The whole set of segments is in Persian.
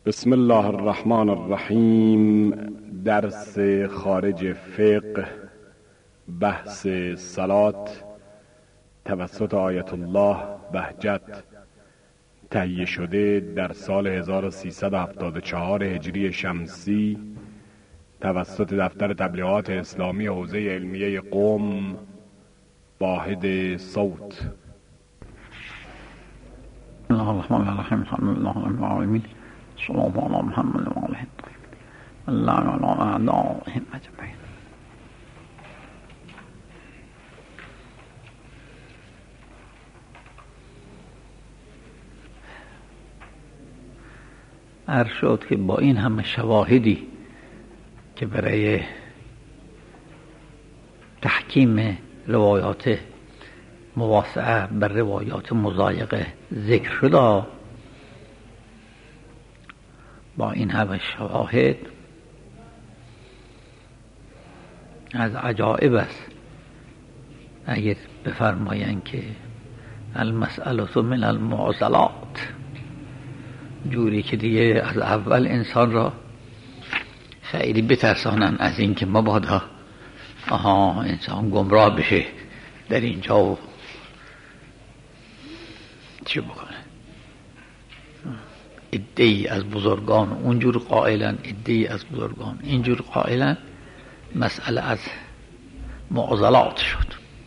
بسم الله الرحمن الرحیم. درس خارج فقه، بحث صلات توسط آیت الله بهجت، تهیه شده در سال 1374 هجری شمسی توسط دفتر تبلیغات اسلامی حوزه علمیه قم، واحد صوت. بسم الله الرحمن الرحیم. الحمد لله رب العالمین. صلی الله علی محمد و آله الله علی اعدائهم اجمعین. عرض شد که با این همه شواهدی که برای تحکیم روایات مواسعه بر روایات مضایقه ذکر شده، با این همه شواهد از عجائب است اگر بفرمایند که المسئله من المعضلات، جوری که دیگه از اول انسان را خیلی بترسانن از این که مبادا انسان گمراه بشه در اینجا و چه بکنه. عده‌ای از بزرگان اونجور قائلن، عده‌ای از بزرگان اینجور قائلن. مسئله از معضلات شد.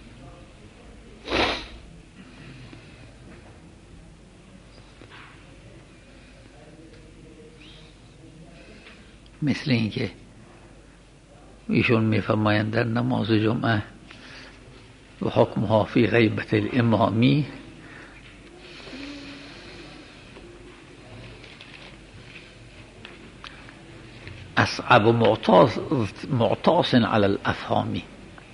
مثل اینکه ایشون میفرمایند در نماز جمعه و حکمها فی غیبت الامامی، اصعب معتاص علی الافهامی.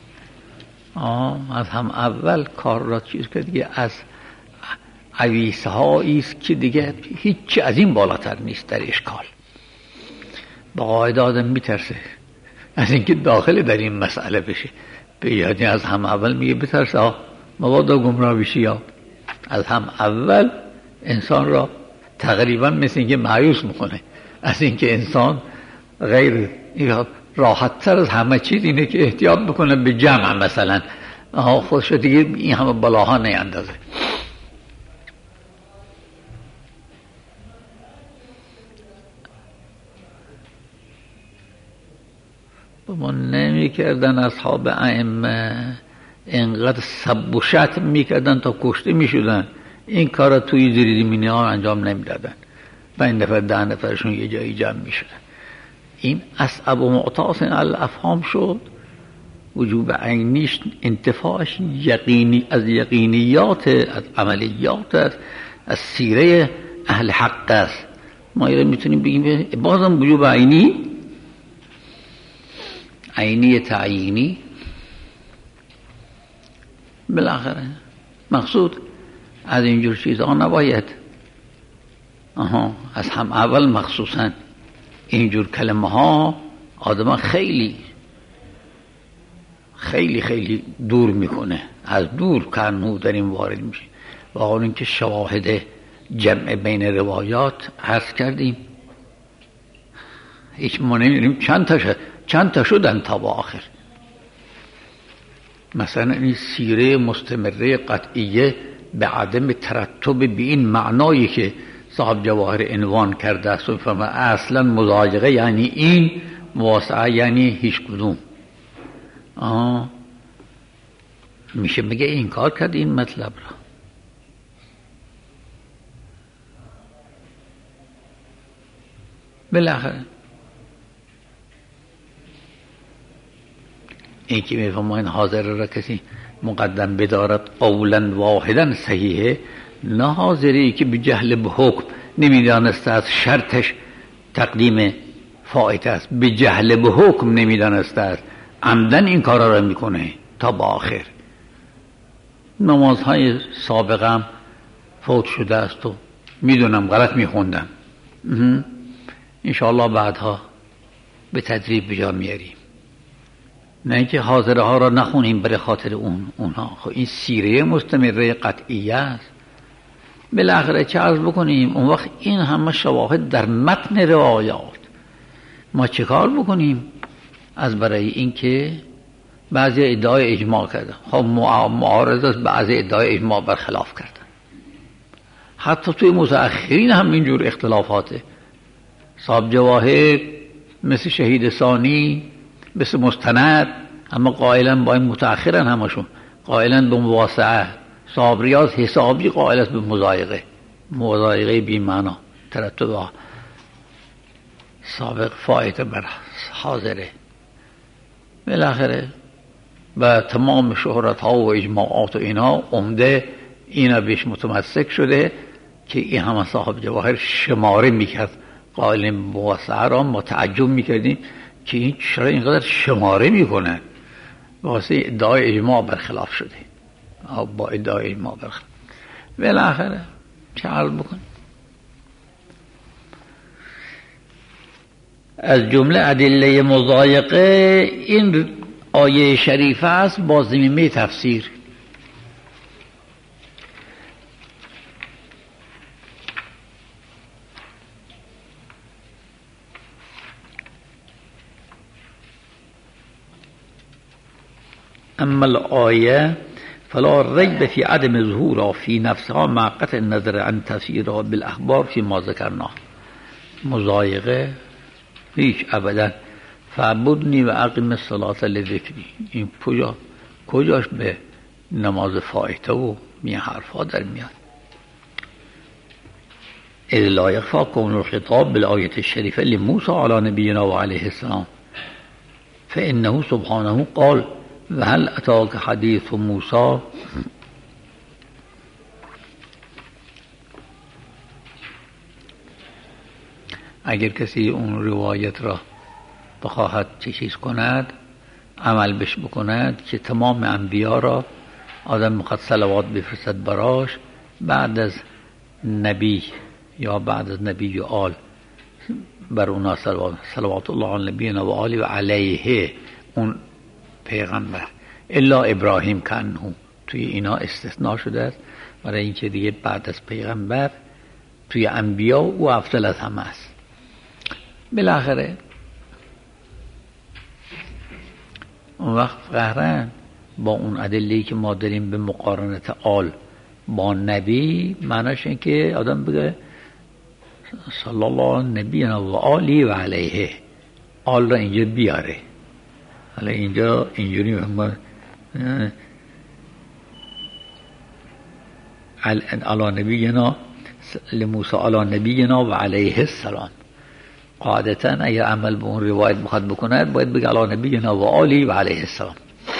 از هم اول کار را چیز که دیگه از عویسه هایی است که دیگه هیچ از این بالاتر نیست در اشکال. با قاعده آدم میترسه از اینکه داخل در این مسئله بشه. یعنی از هم اول میگه بترسه مبادا گمراه بشی. یا از هم اول انسان را تقریبا مثل اینکه مایوس میکنه از اینکه انسان غیر راحت تر از همه چیز اینه که احتیاط بکنه به جمع. مثلا خودش دیگه این همه بلاها نیندازه. ما نمی کردن اصحاب ائمه اینقدر سب و شتم می کردن تا کشته می شدن. این کار توی زیر زمینی ها انجام نمی دادن. 5 نفر 10 نفرشون یه جایی جمع می شدن. این اصعب و معتاص علی الافهام شد. وجوب عینیش انتفاعش یقینی از یقینیات، از عملیات، از سیره اهل حق است. ما میتونیم بگیم بازم وجوب عینی تعیینی بالاخره مقصود از اینجور چیزها نباید از هم اول مخصوصا اینجور کلمه ها آدم خیلی خیلی خیلی دور میکنه. از دور کنو در این وارد میشه. واقعا اینکه شواهد جمع بین روایات عرض کردیم هیچ ما نمیدونیم چند تا شدن تا با آخر. مثلا این سیره مستمره قطعیه به عدم ترتب به این معنایی که صاحب جواهر عنوان کرده است و فرما اصلا مضایقه یعنی این، مواسعه یعنی هیچ کدوم. میشه میگه این کار کرد این مطلب را. بالاخره این که میفهمین حاضر را کسی مقدم بدارد قولا واحدا صحیحه، نه حاضری که به جهل به حکم نمیدانسته از شرطش تقدیم فائت است، به جهل به حکم نمیدانسته است، عمدن این کارا را میکنه تا با آخر. نمازهای سابقم فوت شده است و میدونم غلط میخوندم، انشاءالله بعدها به تدریب بجا میاریم. نه اینکه حاضره ها را نخونیم برای خاطر اونها. خب این سیره مستمره قطعیه است. بالاخره چه عرض بکنیم؟ اون وقت این همه شواهد در متن روایات، ما چه کار بکنیم؟ از برای اینکه بعضی ادعای اجماع کردن، خب معارض است، بعضی ادعای اجماع برخلاف کردن. حتی توی متأخرین هم اینجور اختلافاته. صاحب جواهر مثل شهید ثانی، مثل مستند، اما قائلا با این متأخرن، همشون قائلا به مواسعه. صاحب ریاض حسابی قائل است به مضایقه بی معنا، ترتب سابق فائت بر حاضره. بالاخره با تمام شهرت ها و اجماعات و اینا عمده اینا بیش متمسک شده که این همه صاحب جواهر شماره میکرد قائل مواسعه را. ما تعجب میکردیم که این چرا اینقدر شماره میکنن؟ واسه ادعای اجماع برخلاف شده، با ادعای اجماع برخلاف. بالاخره چه عرض بکن؟ از جمله ادله مضایقه این آیه شریفه است با ضمیمه تفسیر. اما الآیه فلا ریب فی عدم ظهورها فی نفسها مع قطع النظر عن تفسیرها بالاخبار فی ما ذکرنا. مضایقه هیچ ابدا. فعبدنی و اقیم الصلاة لذکری، این کجاش به نماز فائته و می حرفا در میاد؟ اذ لا یخفی کون الخطاب بالآیة الشریفه لموسی علی نبینا و علیه السلام فانه سبحانه قال و هل اتاک حدیث موسی. اگر کسی اون روایت را بخواهد چیز کند، عمل بش بکند که تمام انبیا را آدم میخواد صلوات بفرستد براش، بعد از نبی یا بعد از نبی و آل بر اونا صلوات الله علی نبینا و آلی و علیه اون پیغمبر، الا ابراهیم کنه توی اینا استثناء شده است، برای اینکه دیگه بعد از پیغمبر توی انبیا و افضل از همه است. بالاخره اون وقت قهرن با اون ادله‌ای که ما داریم به مقارنت آل با نبی، معناش این که آدم بگه صلی الله نبینا و آلی و علیه، آل را اینجا بیاره. حالا اینجا اینجوری ما علی نبینا لموسی علی نبینا و علیه السلام. قاعدتا اگر عمل به اون روایت بخواد بکنه باید بگه علی نبینا و آلی و علیه السلام.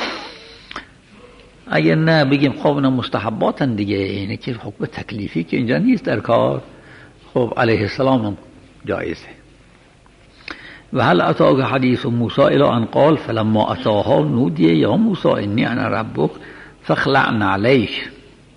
اگر نه بگیم خب اینا مستحباتن دیگه، اینه که حکم تکلیفی که اینجا نیست در کار، خب علیه السلام هم جایزه. و هل اتاک حدیث موسی الی ان قال فلما اتاها نودی یا موسی انی انا ربک فاخلع علیک.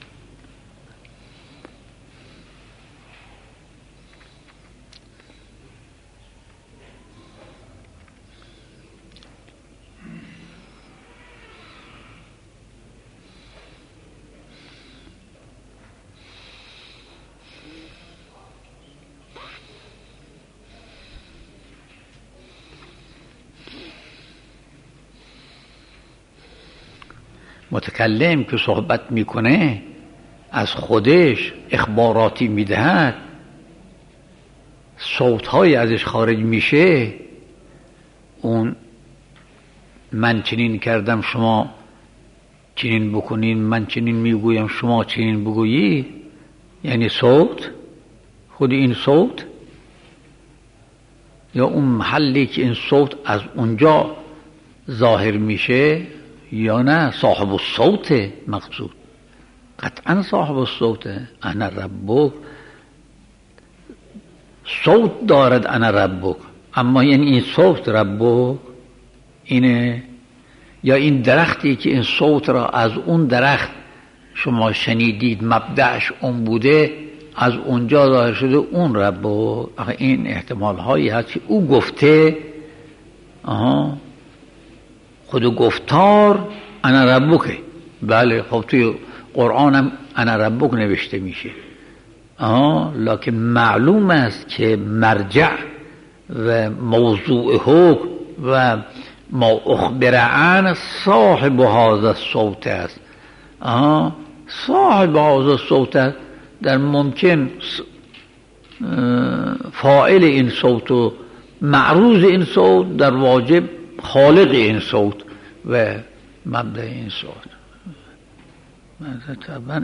متکلم که صحبت میکنه از خودش اخباراتی میدهد، صوتهای ازش خارج میشه، اون من چنین کردم شما چنین بکنین، من چنین میگویم شما چنین بگویی، یعنی صوت، خود این صوت یا اون محلی که این صوت از اونجا ظاهر میشه، یا نه صاحب الصوت مقصود. قطعا صاحب الصوت انا ربک، صوت دارد انا ربک، اما یعنی این صوت ربک اینه، یا این درختی که این صوت را از اون درخت شما شنیدید مبدأش اون بوده، از اونجا ظاهر شده اون ربک. این احتمال هایی هست که او گفته، خود گفتار انا ربک، بله خب توی قرآن هم انا ربک نوشته میشه، لکن معلوم است که مرجع و موضوع حکم و ما اخبر عن صاحب هذا الصوت است. صاحب هذا الصوت است، در ممکن فاعل این صوت و معروض این صوت، در واجب خالق این صوت و مبدأ این صوت. طبعا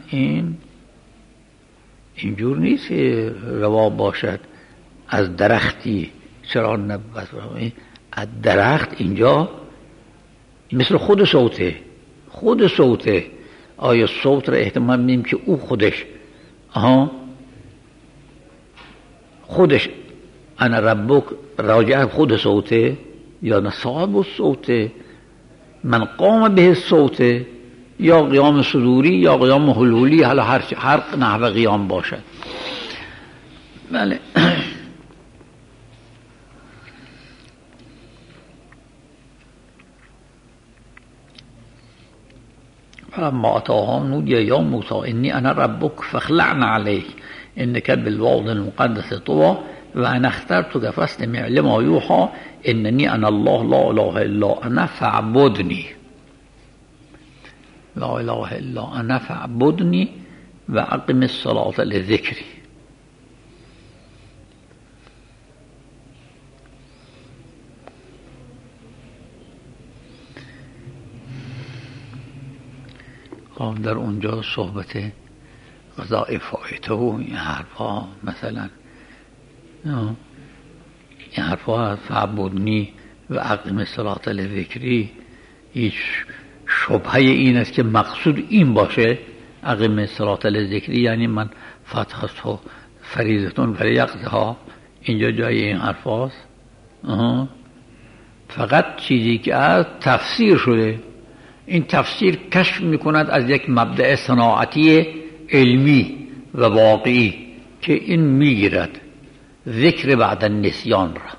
اینجور نیست که روا باشد از درختی چرا نبود. از درخت اینجا مثل خود صوته. آیا صوت را احتمال میدیم که او خودش انا ربک راجع خود صوته یا نه صاحب صوته، من قام به صوته، یا قیام صدوری یا قیام حلولی، حالا هر نحو قیام باشد. بله. فلما اتاهم نودي يا موسى اني انا ربك فاخلعنا عليك انك بالواد المقدس طوى وانا اخترتك فاستمع لما يوحى انني انا الله لا اله الا انا فاعبدني. لا اله الا انا فاعبدني واقم الصلاه لذكري. در اونجا صحبت قضاء فایته و این حرفا، مثلا این حرفا فعبدنی و اقیم الصلاة لذکری، هیچ شبهه این است که مقصود این باشه اقیم الصلاة لذکری یعنی من فتحت و فریضتون فلیقضها، اینجا جای این حرفاست. فقط چیزی که از تفسیر شده، این تفسیر کشف میکند از یک مبدأ صناعتی علمی و واقعی که این میگیرد ذکر بعد النسیان را.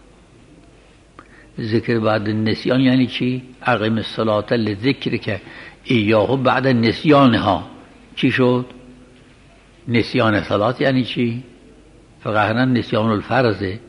ذکر بعد النسیان یعنی چی؟ اقیم الصلاة لذکر که ایاه بعد النسیانها. چی شد؟ نسیان صلات یعنی چی؟ فقط نسیان الفرضه.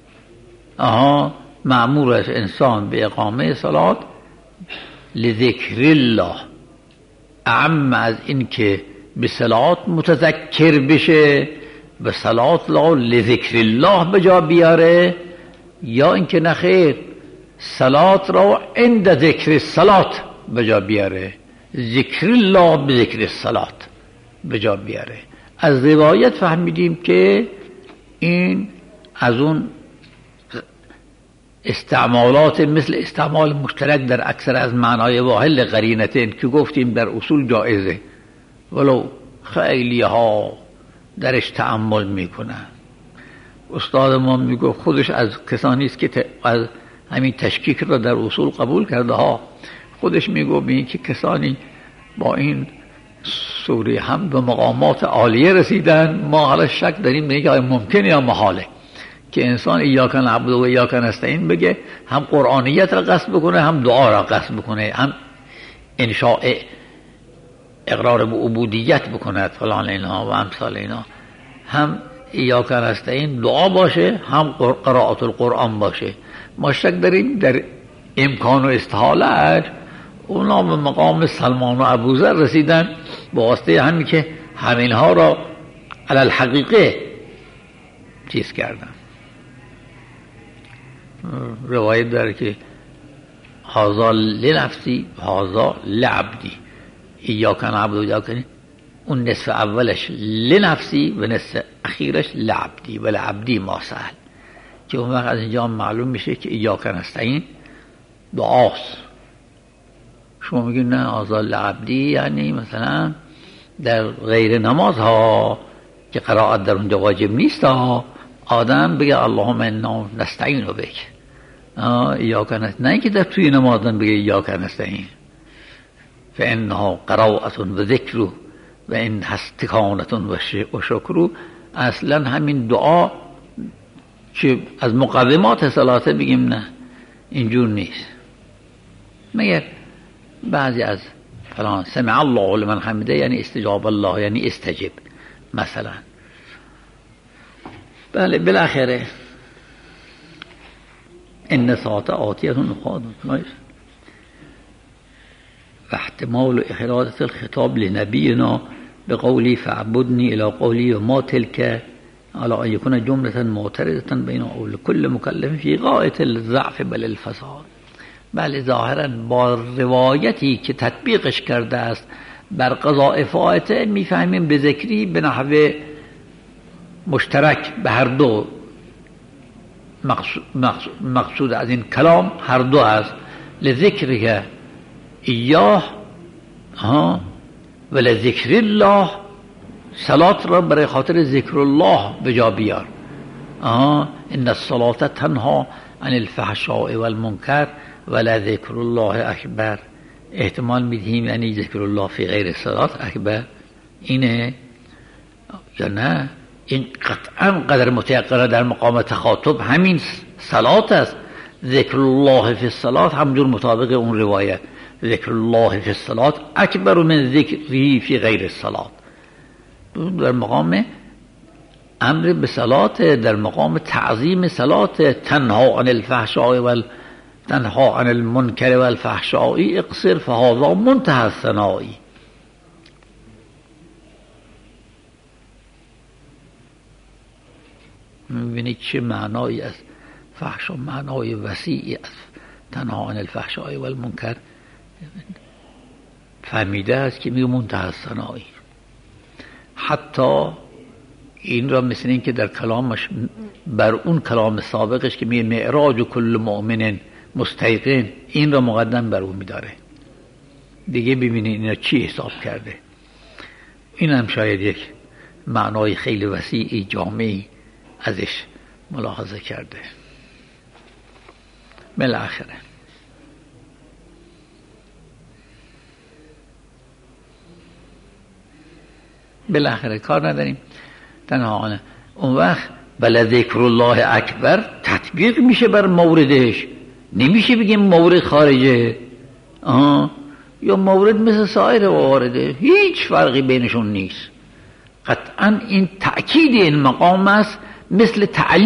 مأمور است انسان به اقامه صلات لذکر الله، اعم از این که به صلات متذکر بشه، به صلات لذکر الله به جا بیاره، یا اینکه نخیر صلات را عند ذکر صلات به جا بیاره، ذکر الله به ذکر صلات به جا بیاره. از روایت فهمیدیم که این از اون استعمالات مثل استعمال مشترک در اکثر از معنای واحد قرینتین که گفتیم در اصول جایزه، ولو خیلی ها درش تأمل میکنن. استاد ما میگه خودش از کسانی است که از همین تشکیک را در اصول قبول کرده ها. خودش میگه که کسانی با این سوره هم به مقامات عالیه رسیدن. ما حالا شک داریم به اینکه ممکنه یا محاله که انسان ایاک نعبد و ایاک نستعین بگه، هم قرآنیت را قصد بکنه، هم دعا را قصد بکنه، هم انشاء اقرار به عبودیت بکنه فلان اینا و امثال اینا، هم ایاک نستعین دعا باشه، هم قرائت القرآن باشه. ما شک داریم در امکان و استحالت اونا به مقام سلمان و ابوذر رسیدن با واسطه همین که همینها را علی الحقیقه چیز کردن. روایت داره که هذا لنفسی هذا لعبدی، ایاک نعبد و ایاک، اون نصف اولش لنفسی و نصف اخیرش لعبدی و لعبدی ما سأل، که اون وقت از اینجا معلوم میشه که ایاک نستعین دعاست. شما میگید نه هذا لعبدی یعنی مثلا در غیر نماز ها که قرائت در اونجا واجب نیست ها، آدم بگه اللهم انا نستعین بک، ایاک نستعین، نه اینکه در توی نماز بگه ایاک نستعین، فانها قرائت و ذکر و این استکانت و شکر. اصلا همین دعا که از مقدمات صلات بگیم نه اینجور نیست، مگر بعضی از فلان سمع الله لمن حمده یعنی استجاب الله یعنی استجب مثلا. بله بالاخره ان ساعت آتیه نخواهد و احتمال احراده الخطاب لنبینا بقولی فاعبدنی الى قولی و ما تلك على ان يكون جمله معترضه بین اول كل مکلف فی غایة الضعف بل الفساد. بله ظاهرا با روایتی که تطبیقش کرده است بر قضاء فائته میفهمیم به ذکری به نحو مشترک به هر دو مقصود از این کلام هر دو است. لذکر که ایاه و لذکر الله، صلات را برای خاطر ذکر الله به جا بیار. ان الصلاة تنها عن الفحشاء والمنکر و لذکر الله اکبر. احتمال میدهیم یعنی ذکر الله فی غیر صلات اکبر اینه یا نه؟ این قطعا قدر متیقنه در مقام تخاطب همین صلات است. ذکر الله فی الصلات همجور مطابق اون روایت ذکر الله فی الصلات اکبر من ذکری فی غیر الصلات. در مقام امر به صلات، در مقام تعظیم صلات. تنها عن الفحشاء و تنها عن المنکر و الفحشاء اقصر فهذا منتهى الثناء. می‌بینید چه معنایی از فحشا، معنای وسیعی از تنها عن الفحشاء و المنکر فهمیده است که میگه منتهی الثناء. حتی این را مثل این که در کلامش بر اون کلام سابقش که میگه معراج و کل مؤمن مستیقن، این را مقدم بر اون میداره. دیگه ببینید اینا چی حساب کرده. این هم شاید یک معنای خیلی وسیعی جامعی ازش ملاحظه کرده. بالاخره کار نداریم تنها اون وقت بل ذکر الله اکبر تطبیق میشه بر موردش. نمیشه بگیم مورد خارجه یا مورد مثل سایر وارده، هیچ فرقی بینشون نیست. قطعا این تأکید این مقام است، مثل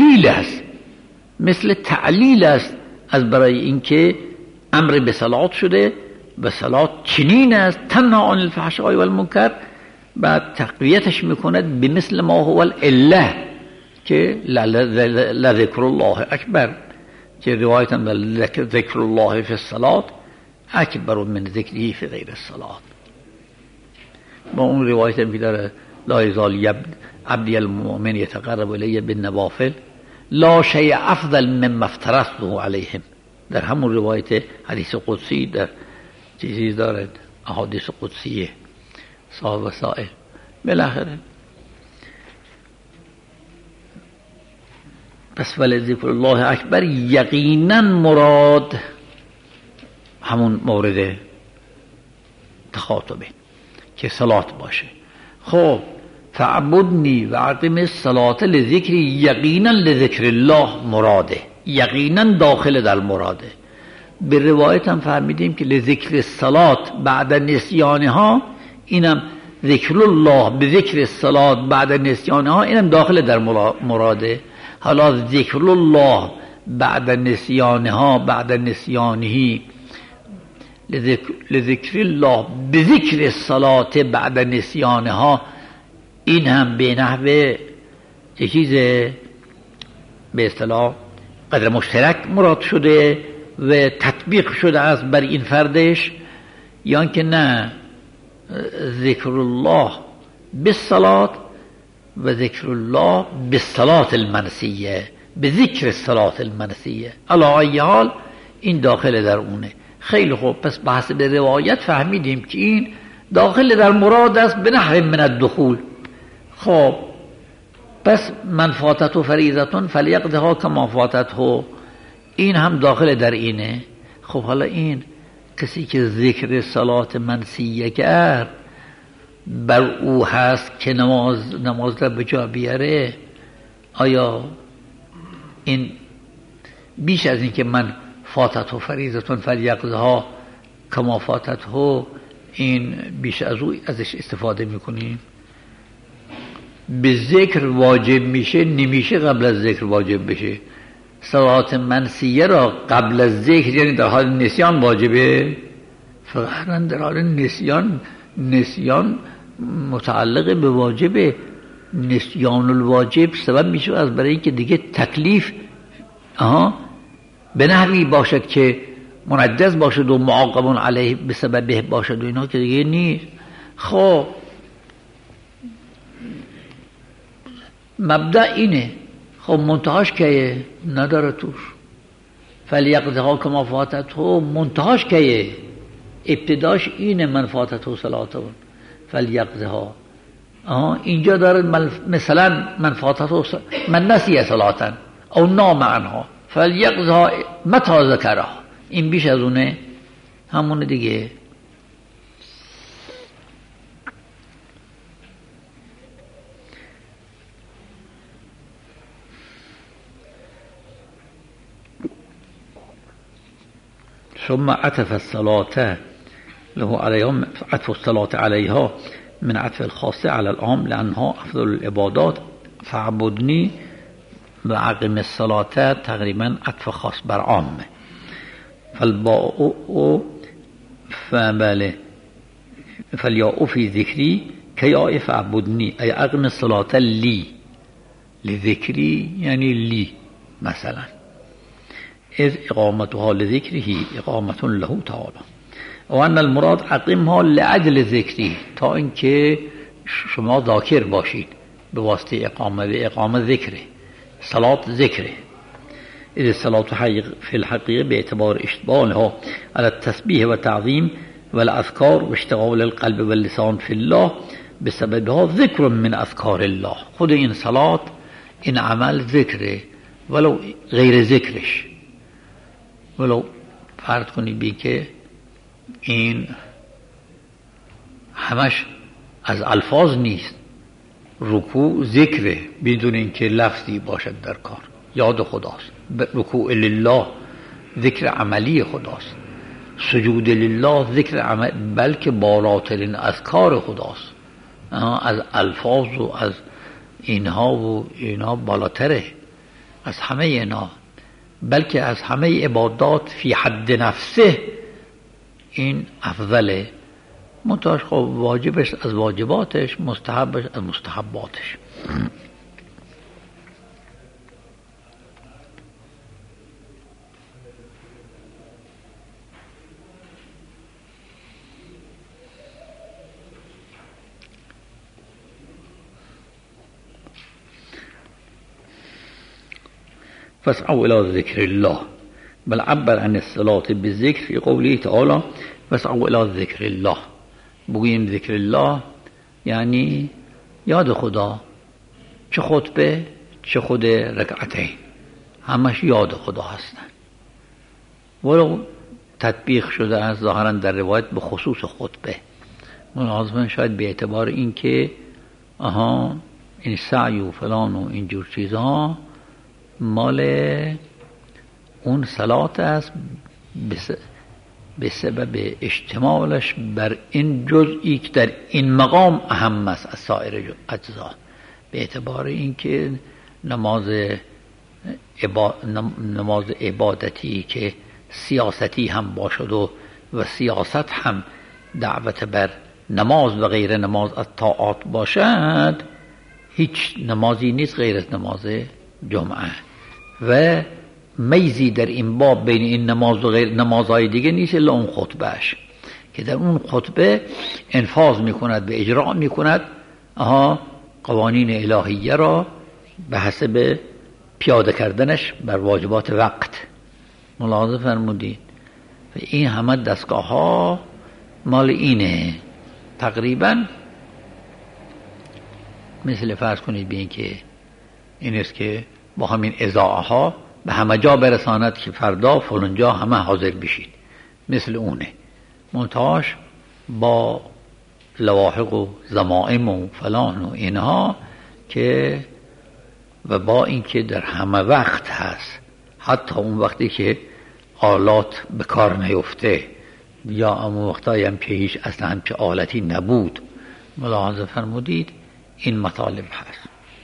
تعلیل است از برای اینکه امر به صلات شده و صلات چنین است تنها عن الفحشاء و المنکر. بعد تقویتش میکند به مثل ما هو العله که لذکر الله اکبر، که روایتا ذکر الله فی الصلات اکبر من ذکری فی غیر الصلات. با اون روایت هم که داره لا یزال عبدی المؤمن یتقرب الی بالنوافل لا شیء افضل مما افترضته علیهم. در همون روایت حدیث قدسی در چیزی دارد، احادیث قدسیه صاحب وسائل. بالاخره پس ولی ذکر الله اکبر یقینا مراد همون مورد تخاطبه که صلات باشه. خب فعبدنی و اقیم الصلاة لذکری یقینا لذکر الله مراده، یقینا داخل در مراده. به روایت هم فهمیدیم که لذکر الصلاة بعد نسیانها، اینم ذکر الله به ذکر الصلاة بعد نسیانها، اینم داخل در مراده. حالا ذکر الله بعد نسیانها بعد نسیانهی لذکر الله به ذکر الصلاة بعد نسیانها، این هم به نحو یه چیز به اصطلاح قدر مشترک مراد شده و تطبیق شده است بر این فردش، یا که نه ذکر الله بالصلاة و ذکر الله بالصلاة المنسیه، به ذکر الصلاة المنسیه. علی ای حال این داخل در اونه. خیلی خوب، پس بحث به روایت فهمیدیم که این داخل در مراد است به نحو من الدخول. خب پس من فاتته فریضه فلیقضها کما فاتته، این هم داخل در اینه. خب حالا این کسی که ذکر صلات منسیه کرد بر او هست که نماز را به جا بیاره، آیا این بیش از این که من فاتته فریضه فلیقضها کما فاتته، این بیش از او ازش استفاده میکنیم؟ به ذکر واجب میشه نمیشه قبل از ذکر واجب بشه. صلات منسیه را قبل از ذکر یعنی در حال نسیان واجبه. فقط در حال نسیان متعلق به واجبه. نسیان الواجب سبب میشه از برای اینکه دیگه تکلیف به نحوی باشد که منجز باشد و معاقب علیه به سببه باشد و اینا که دیگه نیست. خب مبدأ اینه. خب منتهاش کیه؟ نداره توش. فلیقضها کما فاتته، منتهاش کیه؟ ابتداش اینه من فاتته صلاته فلیقضها. اینجا داره مثلا من فاتته من نسیه صلاتا او نام عنها فلیقضها متی ذکرها. این بیش از اونه همونه دیگه. ثم عطف الصلاة له عليها، عطف الصلاة عليها من عطف الخاصة على العام لأنها أفضل العبادات. فاعبدني وأقم الصلاة تقريبا عطف خاص بر عام. فالباء فالياء في ذكري كياء فاعبدني أي أقم الصلاة لي، لذكري يعني لي مثلا، إذ إقامتها لذكره إقامة له تعالى. وأن المراد أقمها لأجل ذكره، تا اینکه شما ذاکر باشید به واسطه اقامه، به اقامه ذکره. صلاة ذکره. إذ الصلاة في الحقيقة باعتبار اشتغالها على التسبيح والتعظيم والأذكار واشتغال القلب واللسان في الله بسببها ذكر من أذكار الله. خود این صلاة این عمل ذکره ولو غیر ذکرش. ولو فرض کنید بی که این همش از الفاظ نیست. رکوع ذکره بدون اینکه لفظی باشد در کار، یاد خداست. رکوع لله ذکر عملی خداست. سجود لله ذکر عمل، بلکه بالاترین اذکار خداست. از الفاظ و از اینها بالاتره از همه اینا، بلکه از همه عبادات فی حد نفسه این افضله. منتهاش خب واجبش از واجباتش، مستحبش از مستحباتش. فاسعوا إلى ذكر الله، بل عبر عن الصلاة بالذكر في قوله تعالى فاسعوا إلى ذكر الله. بگوییم ذکر الله یعنی یاد خدا، چه خطبه چه خود رکعتین همش یاد خدا هستن. ولو تطبیق شده است ظاهرا در روایت به خصوص خطبه، ملازمه شاید به اعتبار این که این سعی و فلان و اینجور چیزها مال اون صلات است به سبب اشتمالش بر این جزئی که در این مقام اهم است از سایر اجزا. به اعتبار این که نماز عبادتی که سیاستی هم باشد و سیاست هم دعوت بر نماز و غیر نماز از طاعات باشد، هیچ نمازی نیست غیر از نماز جمعه. و میزی در این باب بین این نماز و غیر نمازهای دیگه نیست الا اون خطبهش که در اون خطبه انفاذ میکند و اجرا میکند قوانین الهیه را به حسب پیاده کردنش بر واجبات وقت. ملاحظه فرمودید و این همه دستگاه ها مال اینه تقریبا. مثل فرض کنید بین که این است که با همین اضاعه ها به همه جا برساند که فردا فلانجا همه حاضر بشید، مثل اونه. منتهاش با لواحق و ضمائم و فلان و اینها که و با اینکه در همه وقت هست، حتی اون وقتی که آلات به کار نیفته یا اون وقتایی هم که هیچ اصلا همچه آلتی نبود. ملاحظه فرمودید این مطالب هست.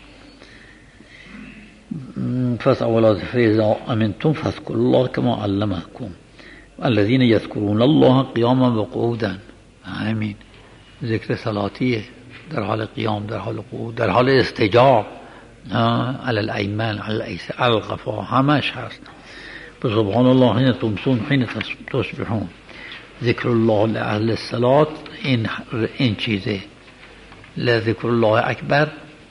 فإذا أمنتم فاذكروا الله كما علمكم الذين يذكرون الله قياما وقعودا. همین ذکر صلاتیه، در حال قیام، در حال قعود، در حال استجاب، على الأيمان، على الأيسر، على القفا، همش هست. سبحان الله حين تمسون حين تصبحون. ذکر الله لأهل الصلاة این چیزه. لذکر الله اکبر.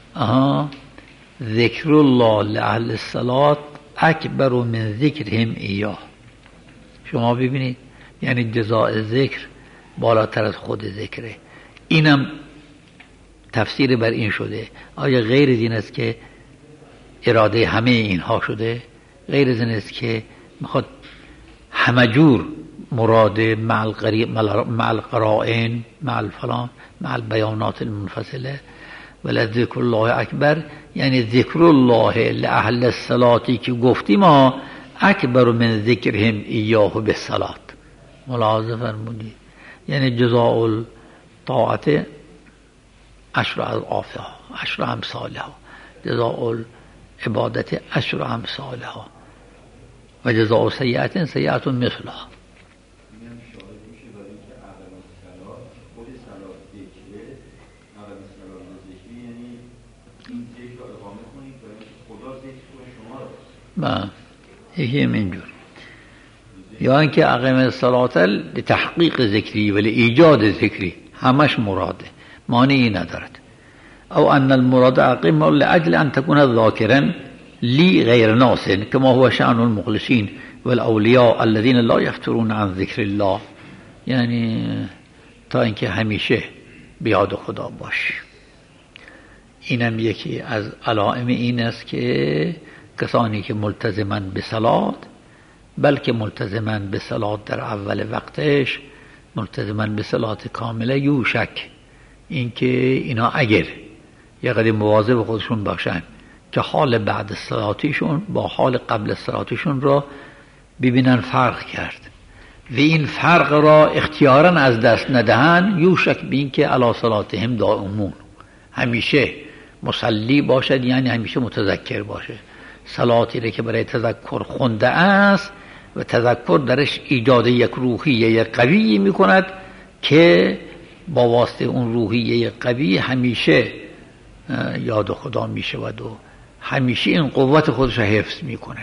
ذکر الله لأهل الصلاة اکبر من ذکرهم ایاه. شما ببینید، یعنی جزاء ذکر بالاتر از خود ذکره. اینم تفسیر بر این شده. آیا غیر از این است که اراده همه اینها شده؟ غیر از این است که میخواد همه جور مراد مع القرائن، مع الفلان، مع البیانات المنفصله. ولی ذکر الله اکبر یعنی ذکر الله لأهل الصلاتی که گفتیم ما اکبر من ذکرهم ایاه بالصلاة. ملاحظه فرمودید، یعنی جزاء الطاعت عشر اضعافها، عشر امثالها، جزاء العبادت عشر امثالها و جزاء سیئة سیئة مثلها. یکی اینجور، یا اینکه اقیم الصلاة لتحقیق ذکری ولی ایجاد ذکری، همش مراده، مانعی ندارد. او ان المراد اقیم لأجل ان تكون ذاکرا لی غیر ناس كما هو شأن المخلصین والاولیاء الذين لا يفترون عن ذکر الله، یعنی تا اینکه همیشه بیاد خدا باش. اینم یکی از علائم این است که کسانی که ملتزمن به صلات، بلکه ملتزمن به صلات در اول وقتش، ملتزمن به صلات کامله، یوشک اینکه اینا اگر یه قدر مواظب خودشون باشن که حال بعد صلاتیشون با حال قبل صلاتیشون را ببینن فرق کرد و این فرق را اختیاراً از دست ندهن، یوشک به این که علی صلاتهم دائمون، همیشه مصلی باشد، یعنی همیشه متذکر باشه. صلاتی را که برای تذکر خونده است و تذکر درش ایجاد یک روحیه قوی می کند که با واسطه اون روحیه قوی همیشه یاد خدا می شود و همیشه این قوت خودش را حفظ می کنه.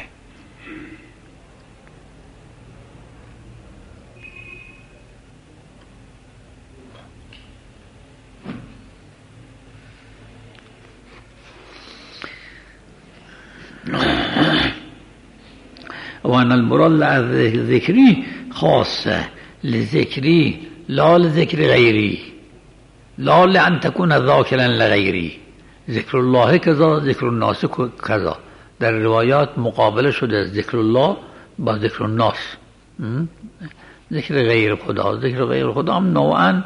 و ان المراد ذکری خاصه لذکری لا لذکر غیری، لا لان تكون ذاکرا لغیری. ذکر الله کذا، ذکر الناس کذا. در روایات مقابله شده ذکر الله با ذکر الناس. ذکر غیر خدا، ذکر غیر خدا هم نوعا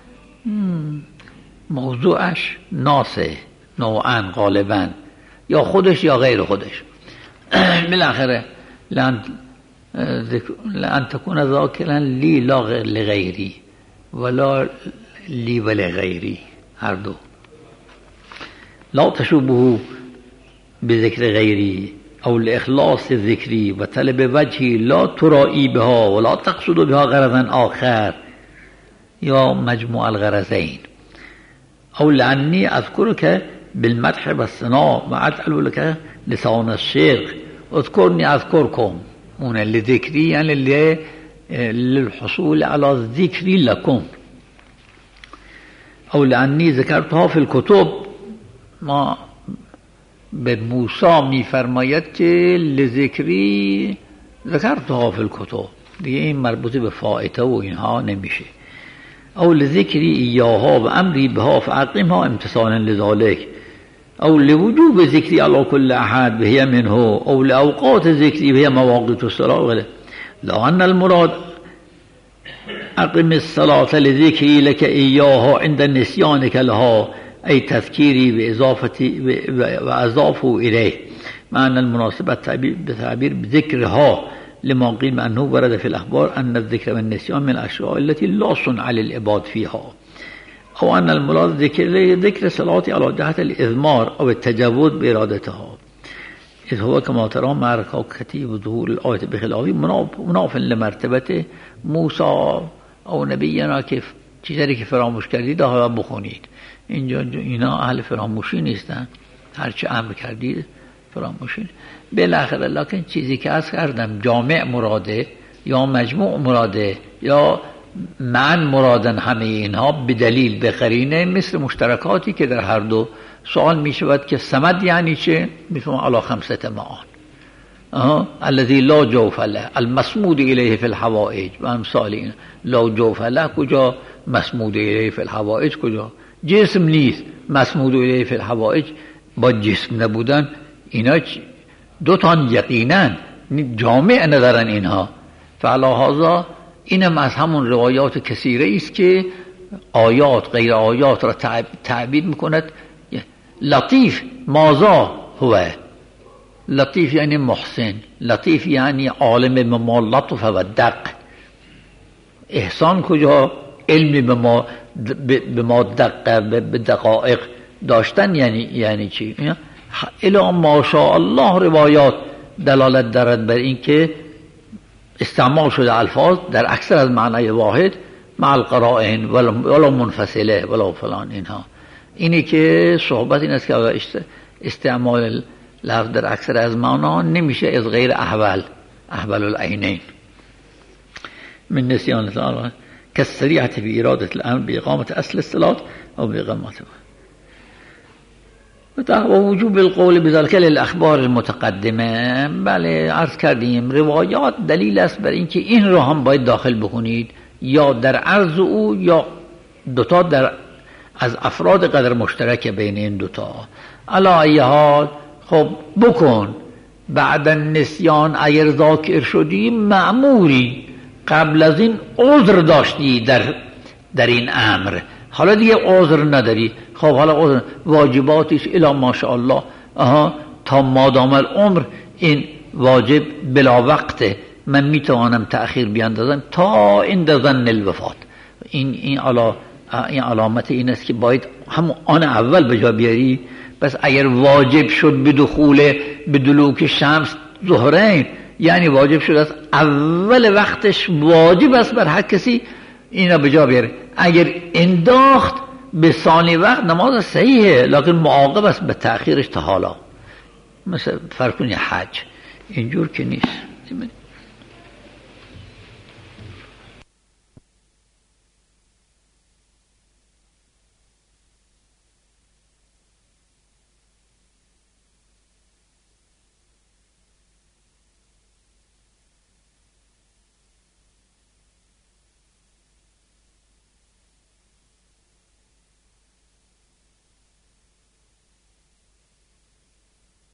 موضوعش ناسه، نوعا غالبا یا خودش یا غیر خودش. بالاخره لأن تكون ذاکرا لی لا لغیری ولا لی ولغیری، هر دو. لا تشوبه بذکر غیری او لإخلاص ذکری و طلب وجهی لا ترائی بها ولا تقصد بها غرضا آخر یا مجموع الغرضین. او لأنی اذکرک بالمدح والثناء و اجعل لك لسان الشیخ اذکرنی اذکرکم. اون لذکری یعنی للحصول على ذکری لکم. او لأنی ذکرتها فی الکتب، ما به موسی می فرماید که لذکری ذکرتها فی الکتب، دیگه این مربوط به فائته و اینها نمیشه. او لذکری ایاها و امری بها فاقیمها امتثالا لذالک، او لوجوب ذکری علی کل احد وهي منه، او لاوقات ذکری وهي مواقیت الصلاة. لا ان المراد اقم الصلاة لذکری لك ایاها عند نسیانک لها ای تذکیری و اضافه الیه، مع ان المناسبة بتعبیر بذکرها لما قیل انه ورد في الاخبار ان الذکر والنسیان من الاشیاء التي لا صنع للعباد فيها. او ان المراد ذکر صلات علی جهت الاضمار او التجود بارادتها اذ هو كما ترى مع ركعتي وظهور الآية بخلافه مناف لمرتبه موسی او نبینا که چیزی که فراموش کردید حالا بخونید. اینجا اینا اهل فراموشی نیستن، هرچی امر کردید فراموشی. بالاخره لکن چیزی که عرض کردم جامع مراده یا مجموع مراده یا معن مرادن، همه اینها به دلیل به قرینه مثل مشترکاتی که در هر دو سوال می شود که صمد یعنی چه؟ میفهم علی خمسه معان الذی لا جوف له المصمود الیه فی الحوائج و امثال این. لا جوف له کجا؟ مصمود الیه فی الحوائج کجا؟ جسم نیست، مصمود الیه فی الحوائج با جسم نبودن. اینا دو تا یقینا جامع ندارن اینها. فعلی هذا اینم از همون روایات کثیره است که آیات غیر آیات را تعبیر میکند. لطیف ماذا هو؟ لطیف یعنی محسن، لطیف یعنی عالم بما لطف و دق. احسان کجا؟ علم بما دق، به دقائق داشتن یعنی چی؟ الا ماشاء الله روایات دلالت دارد بر این که استعمال شده الفاظ در اکثر از معنای واحد مع القرائن ولا منفصله ولا فلان. اینها اینی که صحبت این است که استعمال لفظ در اکثر از معنا نمیشه از غیر احول العینین من نسیان تعالی كالسريعة في إرادة الأمر بإقامة أصل الصلاة أو بإقامتها ووجوب القول بذلك للأخبار المتقدمه. بله عرض کردیم روایات دلیل است بر اینکه این رو هم باید داخل بکنید، یا در عرض او یا دوتا در از افراد قدر مشترک بین این دوتا. علی ای حال خب بکن. بعد النسیان اگر ذاکر شدی معموری، قبل از این عذر داشتی در این امر، حالا دیگه عذر نداری. خب حالا عذر واجباتش الا ماشاءالله تا مادام العمر این واجب بلا وقته، من میتوانم تأخیر بیاندازم تا عند ظن الوفات. این علامت این است که باید همون آن اول به جا بیاری. پس اگر واجب شد به دلوک شمس ظهرین، یعنی واجب شد از اول وقتش واجب است بر هر کسی اینا به جا بیاره. اگر انداخت به ثانی وقت نماز صحیحه، لکن معاقب است به تأخیرش تا حالا. مثل فرق کنی حج اینجور که نیست.